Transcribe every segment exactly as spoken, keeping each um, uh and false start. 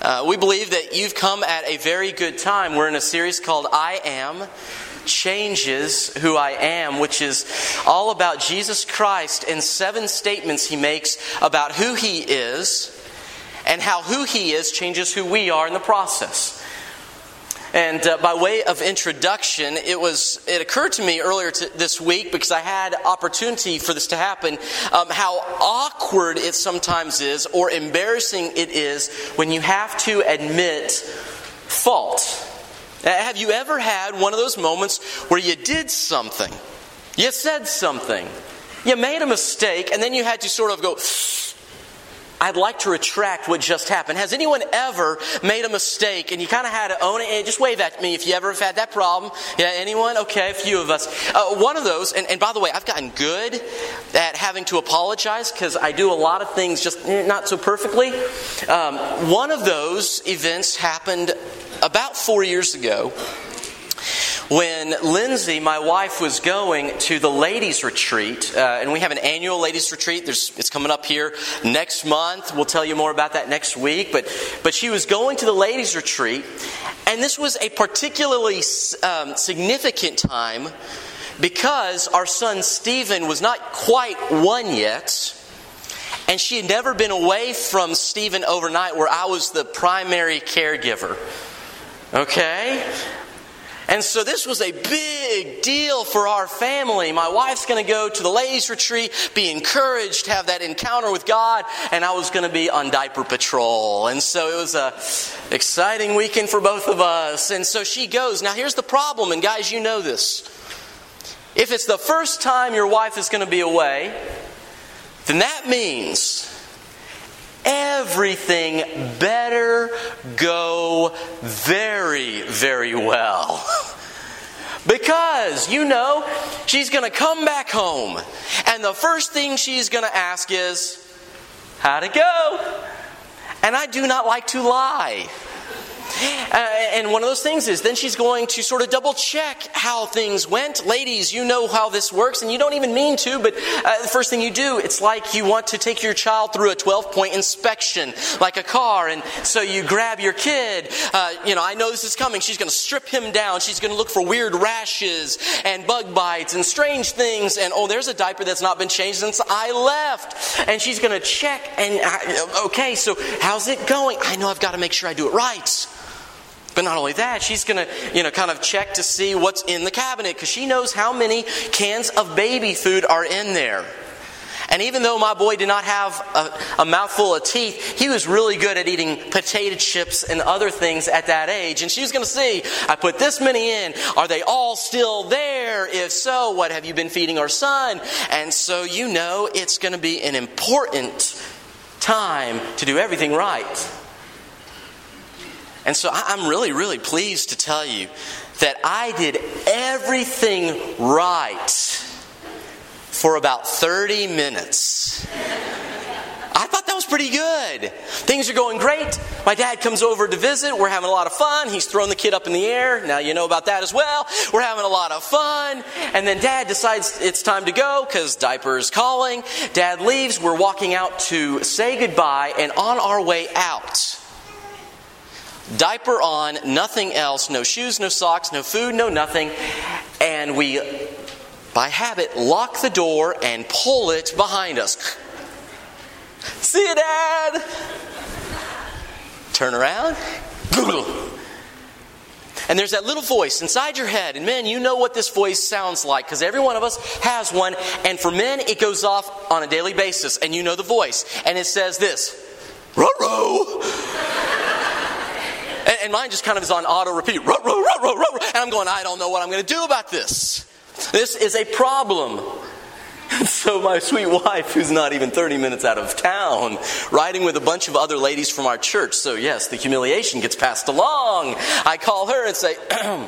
Uh, we believe that you've come at a very good time. We're in a series called I Am Changes Who I Am, which is all about Jesus Christ and seven statements He makes about who He is and how who He is changes who we are in the process. And uh, by way of introduction, it was it occurred to me earlier to, this week, because I had opportunity for this to happen, um, how awkward it sometimes is or embarrassing it is when you have to admit fault. Have you ever had one of those moments where you did something, you said something, you made a mistake, and then you had to sort of go, I'd like to retract what just happened. Has anyone ever made a mistake and you kind of had to own it? Just wave at me if you ever have had that problem. Yeah, anyone? Okay, a few of us. Uh, one of those, and, and by the way, I've gotten good at having to apologize because I do a lot of things just not so perfectly. Um, one of those events happened about four years ago, when Lindsay, my wife, was going to the ladies' retreat, uh, and we have an annual ladies' retreat. There's, it's coming up here next month. We'll tell you more about that next week. But but she was going to the ladies' retreat, and this was a particularly um, significant time because our son Stephen was not quite one yet, and she had never been away from Stephen overnight, where I was the primary caregiver. Okay? And so this was a big deal for our family. My wife's going to go to the ladies' retreat, be encouraged, have that encounter with God, and I was going to be on diaper patrol. And so it was a exciting weekend for both of us. And so she goes. Now here's the problem, and guys, you know this. If it's the first time your wife is going to be away, then that means everything better go very, very well. Because, you know, she's going to come back home, and the first thing she's going to ask is, how'd it go? And I do not like to lie. Uh, and one of those things is then she's going to sort of double check how things went. Ladies, you know how this works, and you don't even mean to, but uh, the first thing you do, it's like you want to take your child through a twelve-point inspection, like a car. And so you grab your kid. Uh, you know, I know this is coming. She's going to strip him down. She's going to look for weird rashes and bug bites and strange things. And, oh, there's a diaper that's not been changed since I left. And she's going to check. And, uh, okay, so how's it going? I know I've got to make sure I do it right. But not only that, she's going to, you know, kind of check to see what's in the cabinet, because she knows how many cans of baby food are in there. And even though my boy did not have a, a mouthful of teeth, he was really good at eating potato chips and other things at that age. And she's going to see, I put this many in. Are they all still there? If so, what have you been feeding our son? And so you know it's going to be an important time to do everything right. And so I'm really, really pleased to tell you that I did everything right for about thirty minutes. I thought that was pretty good. Things are going great. My dad comes over to visit. We're having a lot of fun. He's throwing the kid up in the air. Now you know about that as well. We're having a lot of fun. And then Dad decides it's time to go because diaper is calling. Dad leaves. We're walking out to say goodbye. And on our way out, diaper on, nothing else, no shoes, no socks, no food, no nothing. And we, by habit, lock the door and pull it behind us. See you, Dad! Turn around. And there's that little voice inside your head. And men, you know what this voice sounds like, because every one of us has one. And for men, it goes off on a daily basis. And you know the voice. And it says this, ruh-roh. And mine just kind of is on auto repeat. Ruh, ruh, ruh, ruh, ruh. And I'm going, I don't know what I'm going to do about this. This is a problem. And so my sweet wife, who's not even thirty minutes out of town, riding with a bunch of other ladies from our church. So yes, the humiliation gets passed along. I call her and say,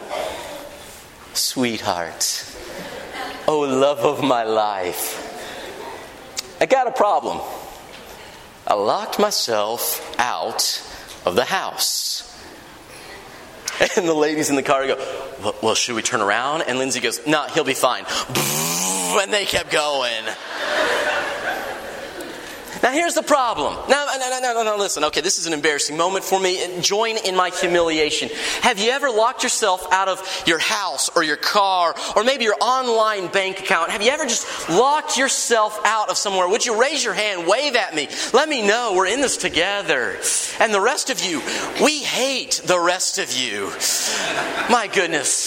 sweetheart, oh love of my life, I got a problem. I locked myself out of the house. And the ladies in the car go, well, should we turn around? And Lindsay goes, no, nah, he'll be fine. And they kept going. Now here's the problem. No, no, no, no, no, listen. Okay, this is an embarrassing moment for me. Join in my humiliation. Have you ever locked yourself out of your house or your car or maybe your online bank account? Have you ever just locked yourself out of somewhere? Would you raise your hand, wave at me? Let me know we're in this together. And the rest of you, we hate the rest of you. My goodness.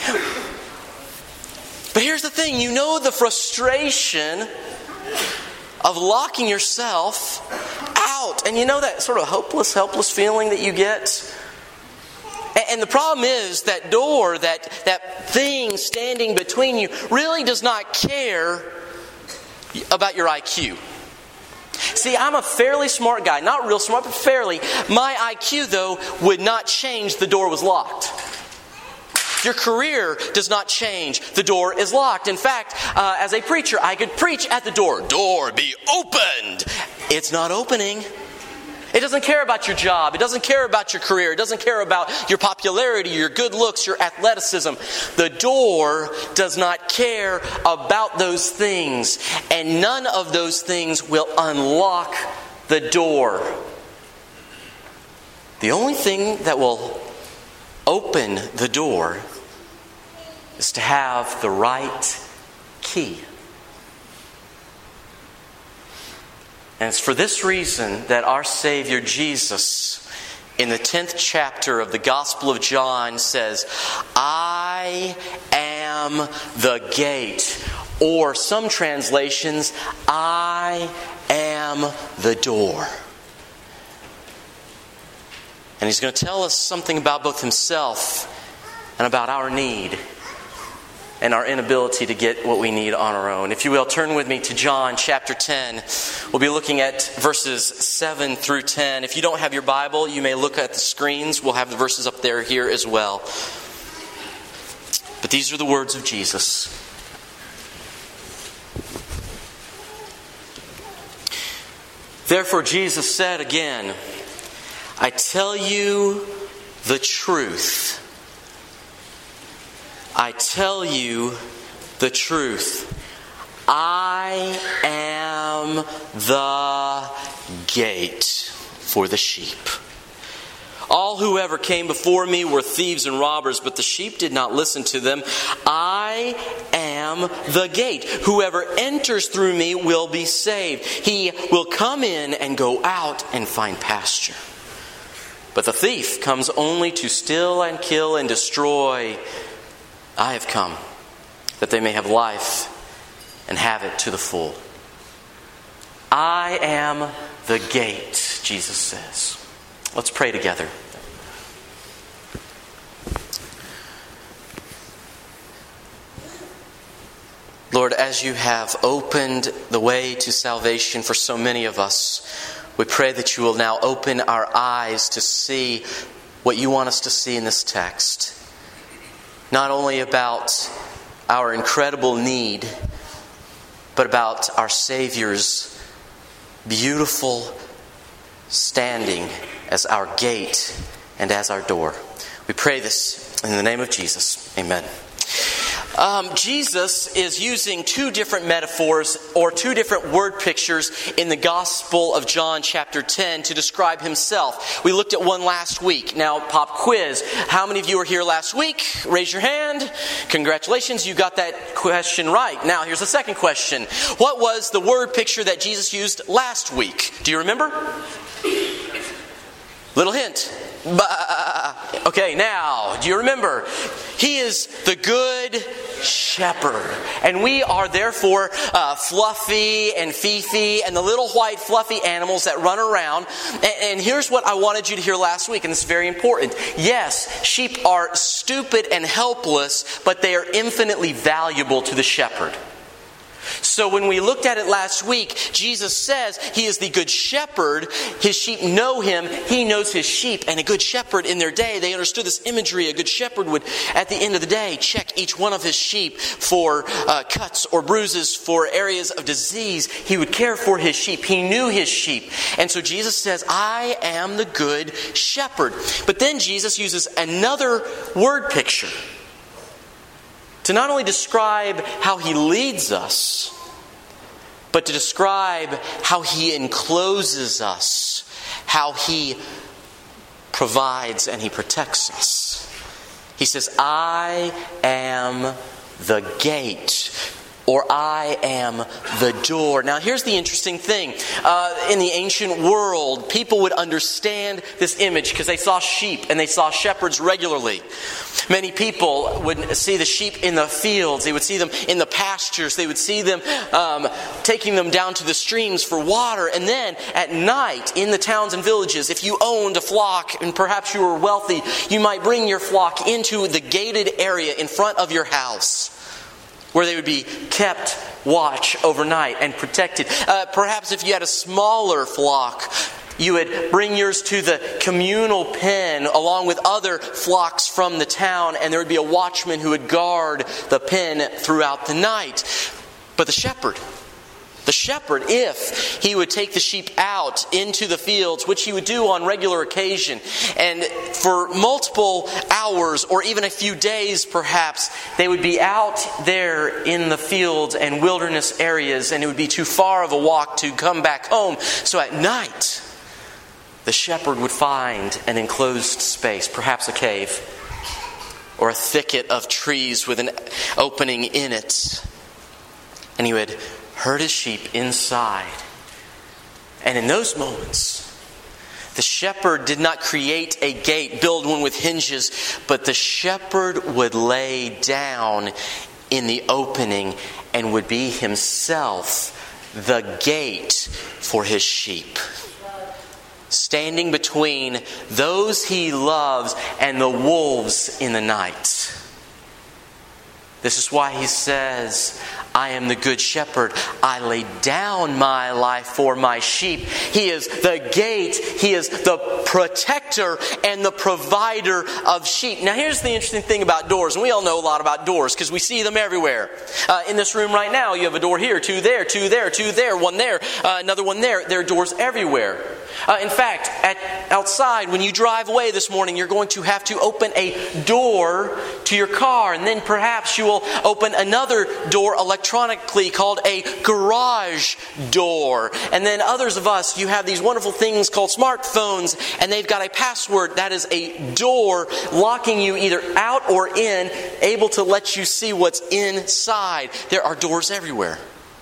But here's the thing. You know the frustration of locking yourself out. And you know that sort of hopeless, helpless feeling that you get? And the problem is that door, that, that thing standing between you really does not care about your I Q. See, I'm a fairly smart guy. Not real smart, but fairly. My I Q, though, would not change the door was locked. Your career does not change. The door is locked. In fact, uh, as a preacher, I could preach at the door. Door be opened. It's not opening. It doesn't care about your job. It doesn't care about your career. It doesn't care about your popularity, your good looks, your athleticism. The door does not care about those things. And none of those things will unlock the door. The only thing that will open the door is to have the right key. And it's for this reason that our Savior Jesus, in the tenth chapter of the Gospel of John, says, I am the gate. Or some translations, I am the door. And He's going to tell us something about both Himself and about our need and our inability to get what we need on our own. If you will, turn with me to John chapter ten. We'll be looking at verses seven through ten. If you don't have your Bible, you may look at the screens. We'll have the verses up there here as well. But these are the words of Jesus. Therefore Jesus said again, I tell you the truth. I tell you the truth. I am the gate for the sheep. All who ever came before me were thieves and robbers, but the sheep did not listen to them. I am the gate. Whoever enters through me will be saved. He will come in and go out and find pasture. But the thief comes only to steal and kill and destroy. I have come that they may have life and have it to the full. I am the gate, Jesus says. Let's pray together. Lord, as you have opened the way to salvation for so many of us, we pray that you will now open our eyes to see what you want us to see in this text. Not only about our incredible need, but about our Savior's beautiful standing as our gate and as our door. We pray this in the name of Jesus. Amen. Um, Jesus is using two different metaphors or two different word pictures in the Gospel of John chapter ten to describe Himself. We looked at one last week. Now, pop quiz. How many of you were here last week? Raise your hand. Congratulations, you got that question right. Now, here's the second question. What was the word picture that Jesus used last week? Do you remember? Little hint. Okay, now, do you remember? He is the good shepherd. And we are therefore uh, Fluffy and Fifi and the little white fluffy animals that run around. And, and here's what I wanted you to hear last week, and this is very important. Yes, sheep are stupid and helpless, but they are infinitely valuable to the shepherd. So when we looked at it last week, Jesus says He is the good shepherd. His sheep know Him. He knows His sheep. And a good shepherd in their day, they understood this imagery. A good shepherd would, at the end of the day, check each one of his sheep for uh, cuts or bruises, for areas of disease. He would care for his sheep. He knew his sheep. And so Jesus says, I am the good shepherd. But then Jesus uses another word picture to not only describe how He leads us, but to describe how He encloses us, how He provides and He protects us. He says, I am the gate, or I am the door. Now here's the interesting thing. Uh, in the ancient world, people would understand this image because they saw sheep and they saw shepherds regularly. Many people would see the sheep in the fields. They would see them in the pastures. They would see them um, taking them down to the streams for water. And then at night in the towns and villages, if you owned a flock and perhaps you were wealthy, you might bring your flock into the gated area in front of your house, where they would be kept watch overnight and protected. Uh, perhaps if you had a smaller flock, you would bring yours to the communal pen along with other flocks from the town, and there would be a watchman who would guard the pen throughout the night. But the shepherd, the shepherd, if he would take the sheep out into the fields, which he would do on regular occasion, and for multiple hours or even a few days perhaps, they would be out there in the fields and wilderness areas, and it would be too far of a walk to come back home. So at night, the shepherd would find an enclosed space, perhaps a cave, or a thicket of trees with an opening in it, and he would herd his sheep inside. And in those moments, the shepherd did not create a gate, build one with hinges, but the shepherd would lay down in the opening and would be himself the gate for his sheep, standing between those he loves and the wolves in the night. This is why he says, I am the good shepherd. I lay down my life for my sheep. He is the gate. He is the protector and the provider of sheep. Now here's the interesting thing about doors. And we all know a lot about doors because we see them everywhere. Uh, in this room right now, you have a door here, two there, two there, two there, one there, uh, another one there. There are doors everywhere. Uh, in fact, at, outside, when you drive away this morning, you're going to have to open a door to your car. And then perhaps you will open another door electronically called a garage door. And then others of us, you have these wonderful things called smartphones, and they've got a password that is a door locking you either out or in, able to let you see what's inside. There are doors everywhere.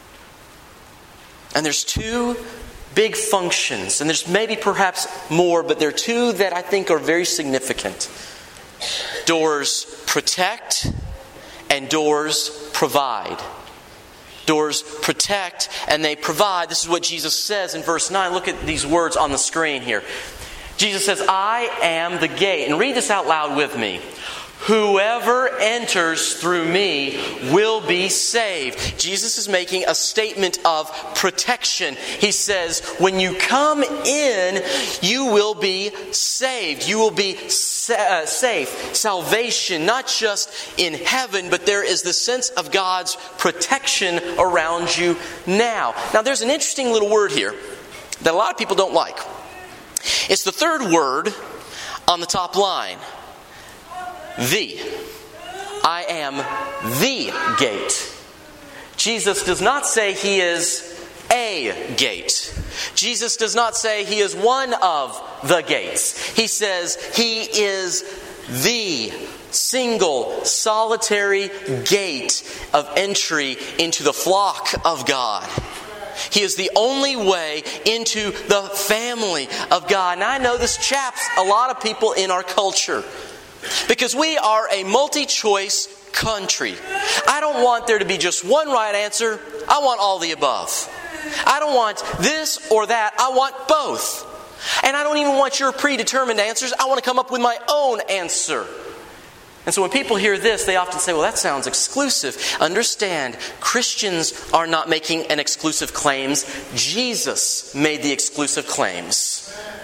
And there's two big functions, and there's maybe perhaps more, but there are two that I think are very significant. Doors protect and doors provide. Doors protect and they provide. This is what Jesus says in verse nine. Look at these words on the screen here. Jesus says, I am the gate. And read this out loud with me. Whoever enters through me will be saved. Jesus is making a statement of protection. He says, when you come in, you will be saved. You will be sa- uh, safe. Salvation, not just in heaven, but there is the sense of God's protection around you now. Now, there's an interesting little word here that a lot of people don't like. It's the third word on the top line. The. I am the gate. Jesus does not say He is a gate. Jesus does not say He is one of the gates. He says He is the single, solitary gate of entry into the flock of God. He is the only way into the family of God. And I know this chaps a lot of people in our culture, because we are a multi-choice country. I don't want there to be just one right answer. I want all the above. I don't want this or that. I want both. And I don't even want your predetermined answers. I want to come up with my own answer. And so when people hear this, they often say, well, that sounds exclusive. Understand, Christians are not making an exclusive claims. Jesus made the exclusive claims.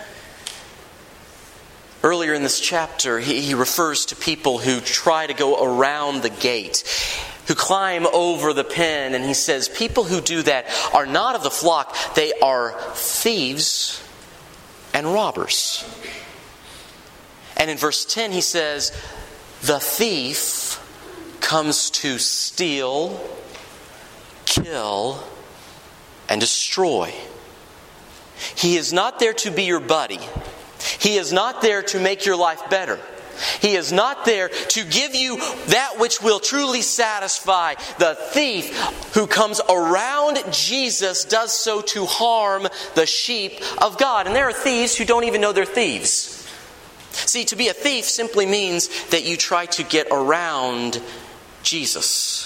Earlier in this chapter, he, he refers to people who try to go around the gate, who climb over the pen, and he says, people who do that are not of the flock, they are thieves and robbers. And in verse ten he says, the thief comes to steal, kill, and destroy. He is not there to be your buddy. He is not there to make your life better. He is not there to give you that which will truly satisfy. The thief who comes around Jesus does so to harm the sheep of God. And there are thieves who don't even know they're thieves. See, to be a thief simply means that you try to get around Jesus.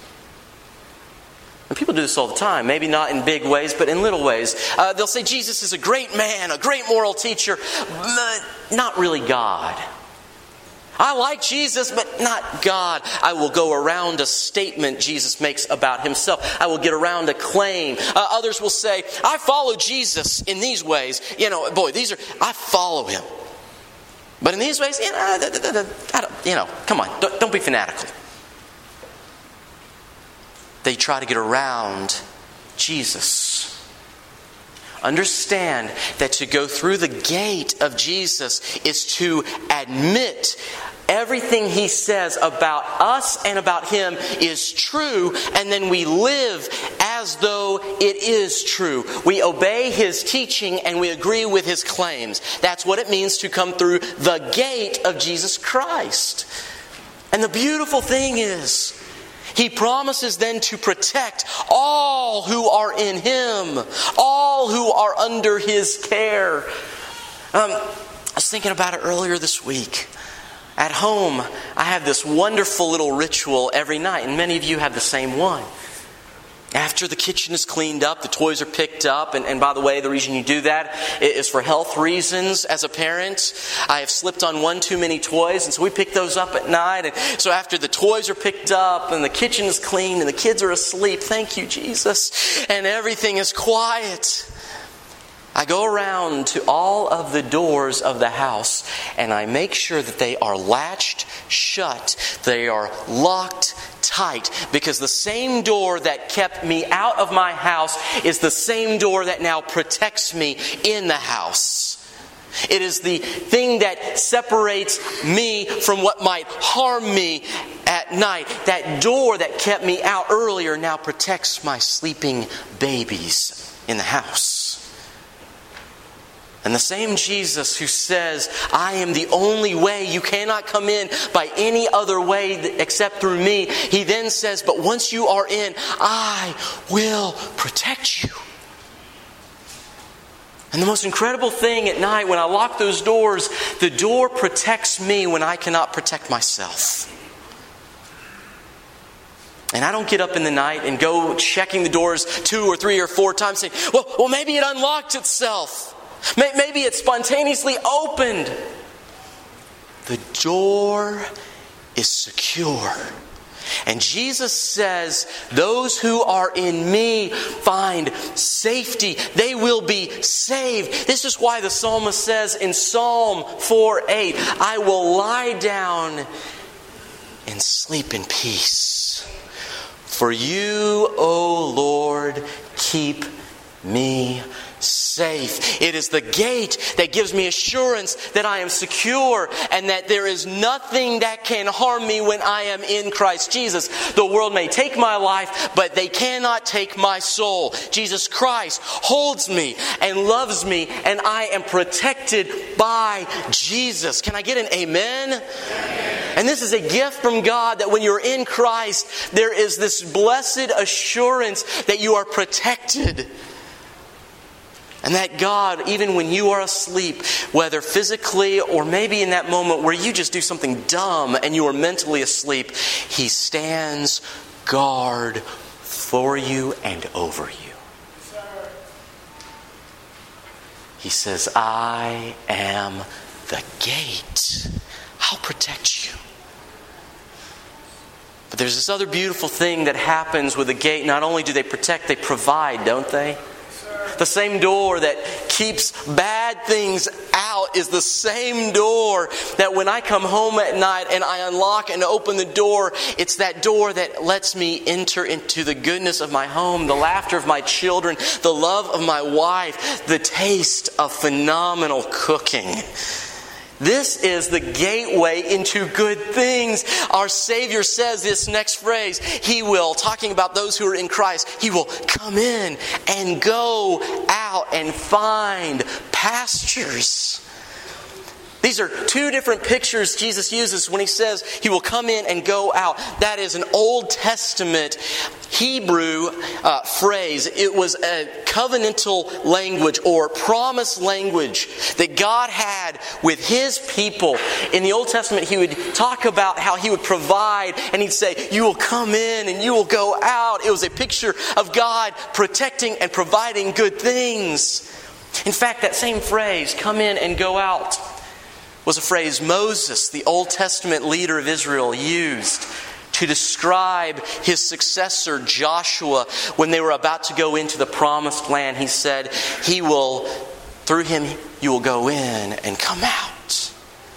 And people do this all the time, maybe not in big ways, but in little ways. Uh, they'll say Jesus is a great man, a great moral teacher, but not really God. I like Jesus, but not God. I will go around a statement Jesus makes about himself. I will get around a claim. Uh, others will say, I follow Jesus in these ways. You know, boy, these are, I follow him. But in these ways, you know, I don't, you know come on, don't, don't be fanatical. They try to get around Jesus. Understand that to go through the gate of Jesus is to admit everything he says about us and about him is true, and then we live as though it is true. We obey his teaching and we agree with his claims. That's what it means to come through the gate of Jesus Christ. And the beautiful thing is, he promises then to protect all who are in him, all who are under his care. Um, I was thinking about it earlier this week. At home, I have this wonderful little ritual every night, and many of you have the same one. After the kitchen is cleaned up, the toys are picked up, and, and by the way, the reason you do that is for health reasons. As a parent, I have slipped on one too many toys, and so we pick those up at night. And so after the toys are picked up, and the kitchen is clean, and the kids are asleep, thank you, Jesus, and everything is quiet, I go around to all of the doors of the house, and I make sure that they are latched shut, they are locked tight, because the same door that kept me out of my house is the same door that now protects me in the house. It is the thing that separates me from what might harm me at night. That door that kept me out earlier now protects my sleeping babies in the house. And the same Jesus who says, I am the only way, you cannot come in by any other way except through me. He then says, but once you are in, I will protect you. And the most incredible thing at night when I lock those doors, the door protects me when I cannot protect myself. And I don't get up in the night and go checking the doors two or three or four times saying, well, well maybe it unlocked itself. Maybe it spontaneously opened. The door is secure. And Jesus says, those who are in me find safety. They will be saved. This is why the psalmist says in Psalm four eight, I will lie down and sleep in peace. For you, O Lord, keep me safe. It is the gate that gives me assurance that I am secure and that there is nothing that can harm me when I am in Christ Jesus. The world may take my life, but they cannot take my soul. Jesus Christ holds me and loves me, and I am protected by Jesus. Can I get an amen? Amen. And this is a gift from God, that when you're in Christ, there is this blessed assurance that you are protected. And that God, even when you are asleep, whether physically or maybe in that moment where you just do something dumb and you are mentally asleep, He stands guard for you and over you. He says, I am the gate. I'll protect you. But there's this other beautiful thing that happens with the gate. Not only do they protect, they provide, don't they? The same door that keeps bad things out is the same door that when I come home at night and I unlock and open the door, it's that door that lets me enter into the goodness of my home, the laughter of my children, the love of my wife, the taste of phenomenal cooking. This is the gateway into good things. Our Savior says this next phrase. He will, talking about those who are in Christ, He will come in and go out and find pastures. These are two different pictures Jesus uses when He says He will come in and go out. That is an Old Testament Hebrew uh, phrase. It was a covenantal language or promise language that God had with His people. In the Old Testament, He would talk about how He would provide, and He'd say, you will come in and you will go out. It was a picture of God protecting and providing good things. In fact, that same phrase, come in and go out, was a phrase Moses, the Old Testament leader of Israel, used to describe his successor Joshua when they were about to go into the promised land. He said, He will, through him, you will go in and come out.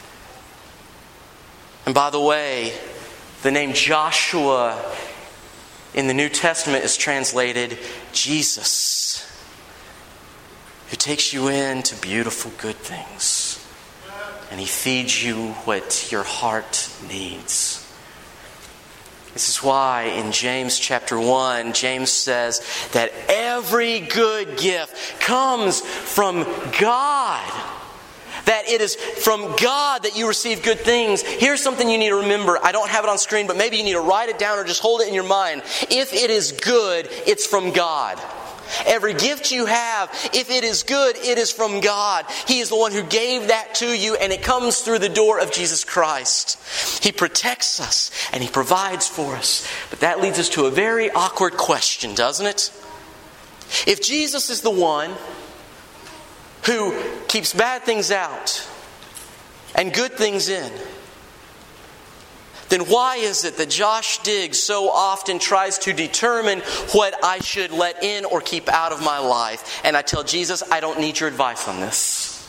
And by the way, the name Joshua in the New Testament is translated Jesus, who takes you into beautiful good things. And He feeds you what your heart needs. This is why in James chapter one, James says that every good gift comes from God. That it is from God that you receive good things. Here's something you need to remember. I don't have it on screen, but maybe you need to write it down or just hold it in your mind. If it is good, it's from God. Every gift you have, if it is good, it is from God. He is the one who gave that to you, and it comes through the door of Jesus Christ. He protects us and He provides for us. But that leads us to a very awkward question, doesn't it? If Jesus is the one who keeps bad things out and good things in, then why is it that Josh Diggs so often tries to determine what I should let in or keep out of my life? And I tell Jesus, I don't need your advice on this.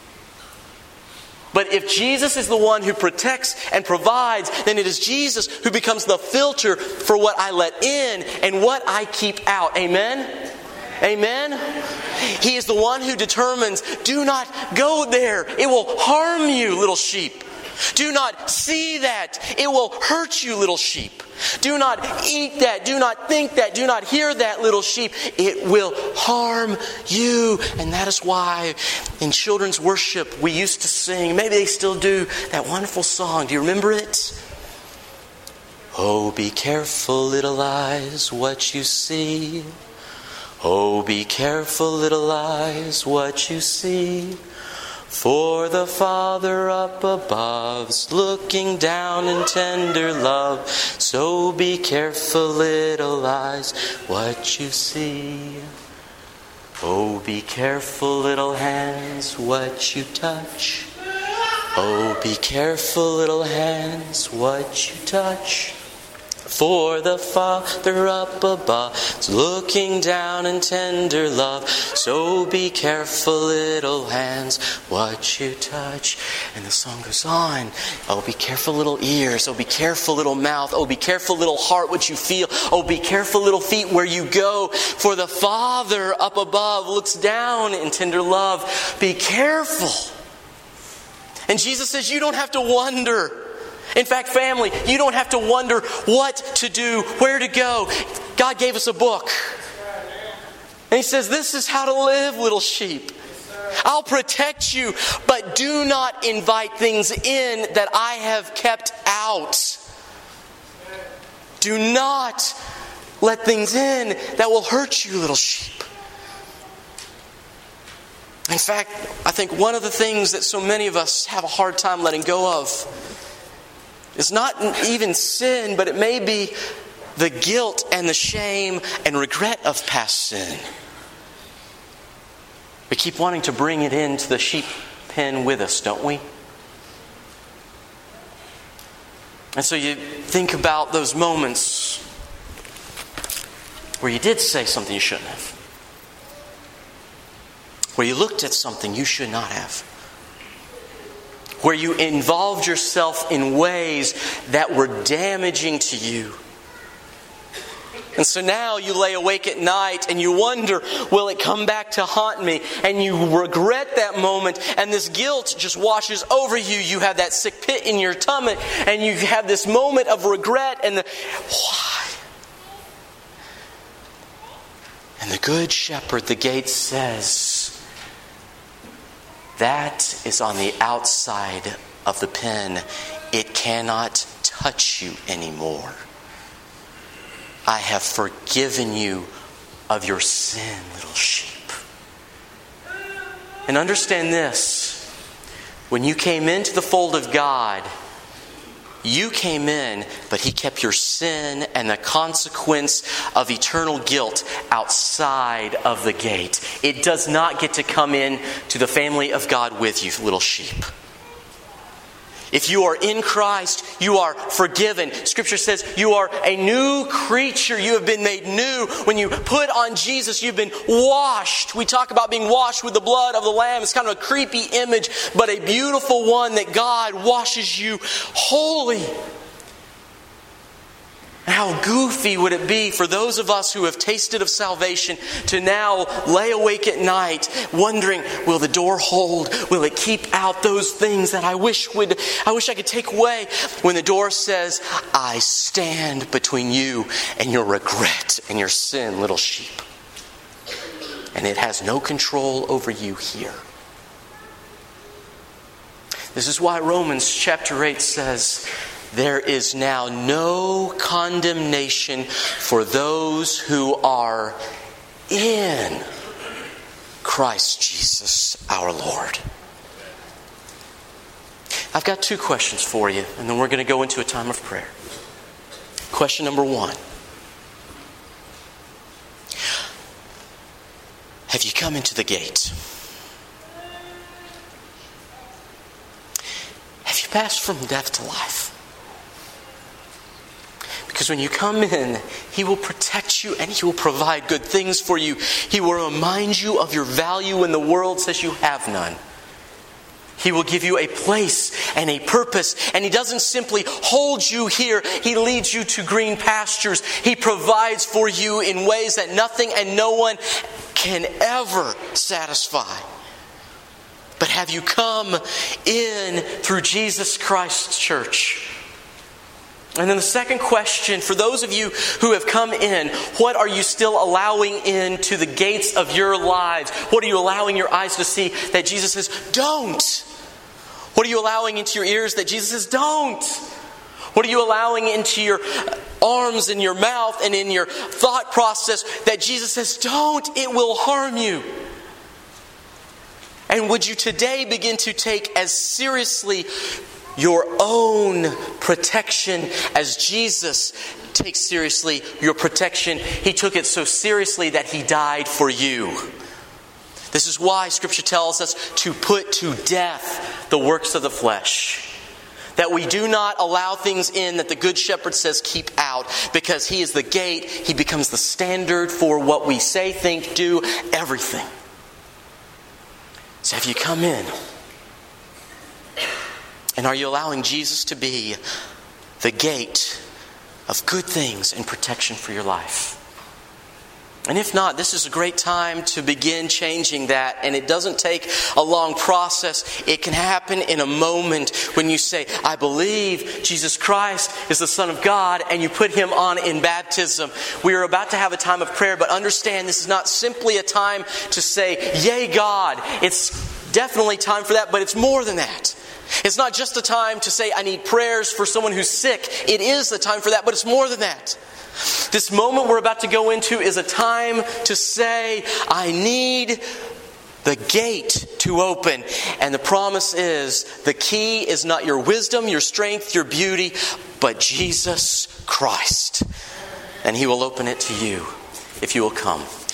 But if Jesus is the one who protects and provides, then it is Jesus who becomes the filter for what I let in and what I keep out. Amen? Amen? He is the one who determines, do not go there. It will harm you, little sheep. Do not see that. It will hurt you, little sheep. Do not eat that. Do not think that. Do not hear that, little sheep. It will harm you. And that is why in children's worship we used to sing, maybe they still do, that wonderful song. Do you remember it? Oh, be careful, little eyes, what you see. Oh, be careful, little eyes, what you see. For the Father up above's looking down in tender love. So be careful, little eyes, what you see. Oh, be careful, little hands, what you touch. Oh, be careful, little hands, what you touch. For the Father up above is looking down in tender love. So be careful, little hands, what you touch. And the song goes on. Oh, be careful, little ears. Oh, be careful, little mouth. Oh, be careful, little heart, what you feel. Oh, be careful, little feet, where you go. For the Father up above looks down in tender love. Be careful. And Jesus says you don't have to wonder. In fact, family, you don't have to wonder what to do, where to go. God gave us a book. And He says, this is how to live, little sheep. I'll protect you, but do not invite things in that I have kept out. Do not let things in that will hurt you, little sheep. In fact, I think one of the things that so many of us have a hard time letting go of is not even sin, but it may be the guilt and the shame and regret of past sin. We keep wanting to bring it into the sheep pen with us, don't we? And so you think about those moments where you did say something you shouldn't have. Where you looked at something you should not have. Where you involved yourself in ways that were damaging to you. And so now you lay awake at night and you wonder, will it come back to haunt me? And you regret that moment, and this guilt just washes over you. You have that sick pit in your tummy, and you have this moment of regret and the, why? And the Good Shepherd, the gate says, that is on the outside of the pen. It cannot touch you anymore. I have forgiven you of your sin, little sheep. And understand this. When you came into the fold of God, you came in, but He kept your sin and the consequence of eternal guilt outside of the gate. It does not get to come in to the family of God with you, little sheep. If you are in Christ, you are forgiven. Scripture says you are a new creature. You have been made new. When you put on Jesus, you've been washed. We talk about being washed with the blood of the Lamb. It's kind of a creepy image, but a beautiful one that God washes you holy. How goofy would it be for those of us who have tasted of salvation to now lay awake at night wondering, will the door hold? Will it keep out those things that I wish would I wish I could take away? When the door says, I stand between you and your regret and your sin, little sheep. And it has no control over you here. This is why Romans chapter eight says, there is now no condemnation for those who are in Christ Jesus our Lord. I've got two questions for you, and then we're going to go into a time of prayer. Question number one. Have you come into the gate? Have you passed from death to life? Because when you come in, He will protect you and He will provide good things for you. He will remind you of your value when the world says you have none. He will give you a place and a purpose. And He doesn't simply hold you here. He leads you to green pastures. He provides for you in ways that nothing and no one can ever satisfy. But have you come in through Jesus Christ's church? And then the second question, for those of you who have come in, what are you still allowing into the gates of your lives? What are you allowing your eyes to see that Jesus says, don't? What are you allowing into your ears that Jesus says, don't? What are you allowing into your arms and your mouth and in your thought process that Jesus says, don't, it will harm you? And would you today begin to take as seriously your own protection as Jesus takes seriously your protection? He took it so seriously that He died for you. This is why Scripture tells us to put to death the works of the flesh. That we do not allow things in that the Good Shepherd says keep out. Because He is the gate. He becomes the standard for what we say, think, do, everything. So have you come in? And are you allowing Jesus to be the gate of good things and protection for your life? And if not, this is a great time to begin changing that. And it doesn't take a long process. It can happen in a moment when you say, I believe Jesus Christ is the Son of God, and you put Him on in baptism. We are about to have a time of prayer, but understand this is not simply a time to say, yay God. It's definitely time for that, but it's more than that. It's not just a time to say, I need prayers for someone who's sick. It is the time for that, but it's more than that. This moment we're about to go into is a time to say, I need the gate to open. And the promise is, the key is not your wisdom, your strength, your beauty, but Jesus Christ. And He will open it to you if you will come.